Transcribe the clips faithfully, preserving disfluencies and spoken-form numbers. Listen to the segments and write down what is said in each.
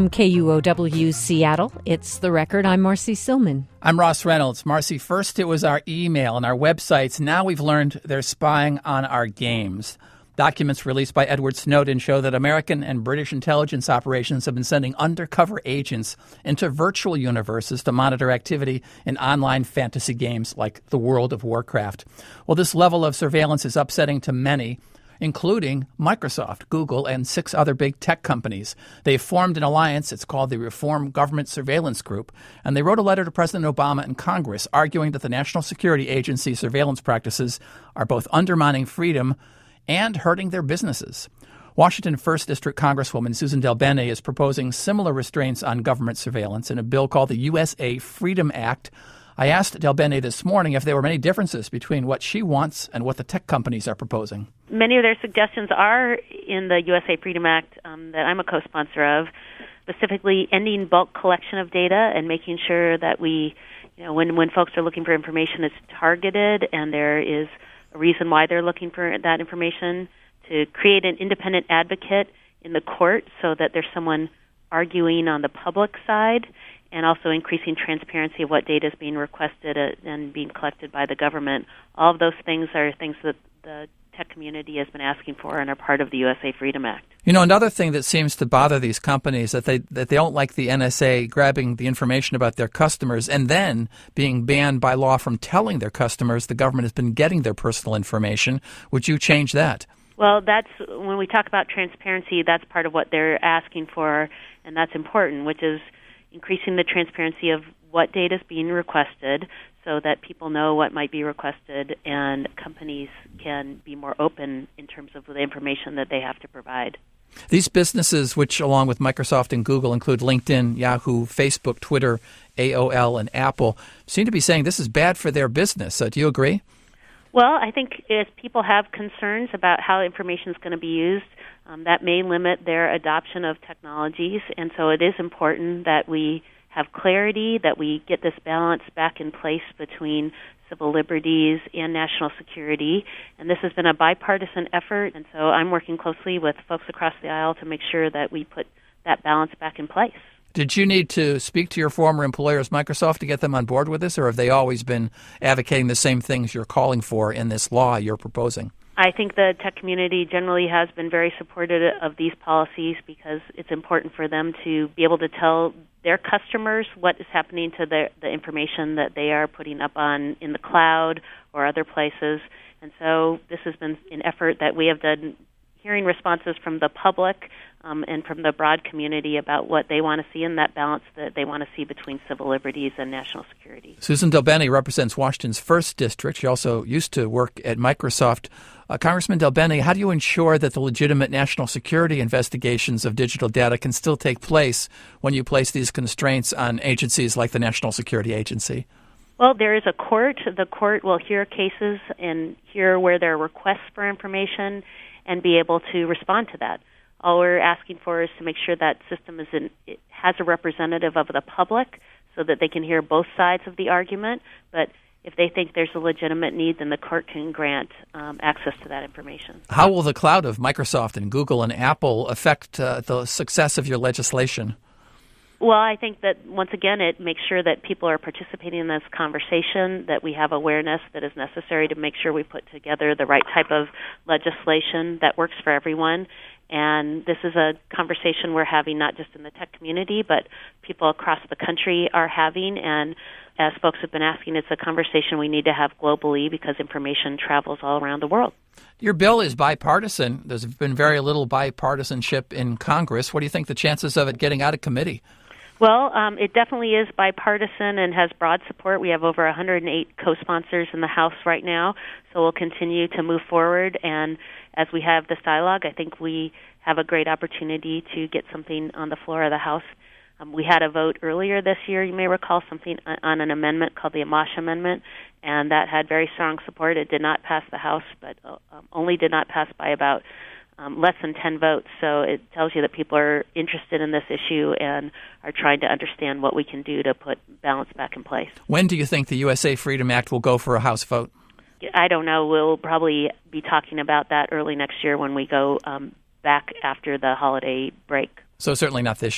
From K U O W Seattle, it's The Record. I'm Marcy Silman. I'm Ross Reynolds. Marcy, first it was our email and our websites. Now we've learned they're spying on our games. Documents released by Edward Snowden show that American and British intelligence operations have been sending undercover agents into virtual universes to monitor activity in online fantasy games like the World of Warcraft. Well, this level of surveillance is upsetting to many, including Microsoft, Google, and six other big tech companies. They've formed an alliance. It's called the Reform Government Surveillance Group, and they wrote a letter to President Obama and Congress arguing that the National Security Agency surveillance practices are both undermining freedom and hurting their businesses. Washington first District Congresswoman Susan DelBene is proposing similar restraints on government surveillance in a bill called the U S A Freedom Act. I asked DelBene this morning if there were many differences between what she wants and what the tech companies are proposing. Many of their suggestions are in the U S A Freedom Act um, that I'm a co-sponsor of, specifically ending bulk collection of data and making sure that we, you know, when, when folks are looking for information, it's targeted and there is a reason why they're looking for that information, to create an independent advocate in the court so that there's someone arguing on the public side, and also increasing transparency of what data is being requested and being collected by the government. All of those things are things that the tech community has been asking for and are part of the U S A Freedom Act. You know, another thing that seems to bother these companies that they that they don't like the N S A grabbing the information about their customers and then being banned by law from telling their customers the government has been getting their personal information. Would you change that? Well, that's when we talk about transparency, that's part of what they're asking for, and that's important, which is increasing the transparency of what data is being requested so that people know what might be requested and companies can be more open in terms of the information that they have to provide. These businesses, which along with Microsoft and Google include LinkedIn, Yahoo, Facebook, Twitter, A O L, and Apple, seem to be saying this is bad for their business. Uh, do you agree? Well, I think if people have concerns about how information is going to be used, um, that may limit their adoption of technologies. And so it is important that we have clarity, that we get this balance back in place between civil liberties and national security. And this has been a bipartisan effort, and so I'm working closely with folks across the aisle to make sure that we put that balance back in place. Did you need to speak to your former employers, Microsoft, to get them on board with this, or have they always been advocating the same things you're calling for in this law you're proposing? I think the tech community generally has been very supportive of these policies because it's important for them to be able to tell their customers what is happening to the, the information that they are putting up on in the cloud or other places. And so this has been an effort that we have done, hearing responses from the public um, and from the broad community about what they want to see in that balance that they want to see between civil liberties and national security. Susan DelBene represents Washington's first District. She also used to work at Microsoft. Uh, Congressman DelBene, how do you ensure that the legitimate national security investigations of digital data can still take place when you place these constraints on agencies like the National Security Agency? Well, there is a court. The court will hear cases and hear where there are requests for information and be able to respond to that. All we're asking for is to make sure that system is in, it has a representative of the public so that they can hear both sides of the argument. But if they think there's a legitimate need, then the court can grant um, access to that information. How will the cloud of Microsoft and Google and Apple affect uh, the success of your legislation? Well, I think that, once again, it makes sure that people are participating in this conversation, that we have awareness that is necessary to make sure we put together the right type of legislation that works for everyone. And this is a conversation we're having not just in the tech community, but people across the country are having. And as folks have been asking, it's a conversation we need to have globally because information travels all around the world. Your bill is bipartisan. There's been very little bipartisanship in Congress. What do you think the chances of it getting out of committee? Well, um, it definitely is bipartisan and has broad support. We have over one hundred eight co-sponsors in the House right now, so we'll continue to move forward. And as we have this dialogue, I think we have a great opportunity to get something on the floor of the House. Um, we had a vote earlier this year, you may recall, something on an amendment called the Amash Amendment, and that had very strong support. It did not pass the House, but uh, um, only did not pass by about Um, less than ten votes, so it tells you that people are interested in this issue and are trying to understand what we can do to put balance back in place. When do you think the U S A Freedom Act will go for a House vote? I don't know. We'll probably be talking about that early next year when we go um, back after the holiday break. So certainly not this year?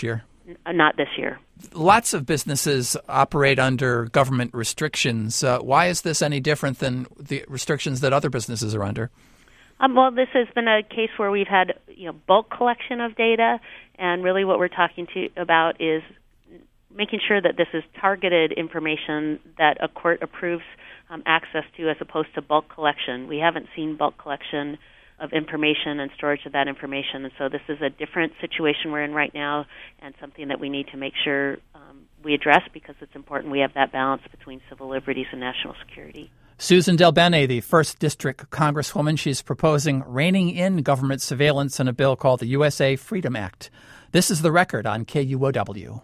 N- not this year. Lots of businesses operate under government restrictions. Uh, why is this any different than the restrictions that other businesses are under? Um, well, this has been a case where we've had you know bulk collection of data, and really what we're talking to about is making sure that this is targeted information that a court approves um, access to, as opposed to bulk collection. We haven't seen bulk collection of information and storage of that information, and so this is a different situation we're in right now, and something that we need to make sure um, we address, because it's important we have that balance between civil liberties and national security. Susan DelBene, the first District Congresswoman, she's proposing reining in government surveillance in a bill called the U S A Freedom Act. This is The Record on K U O W.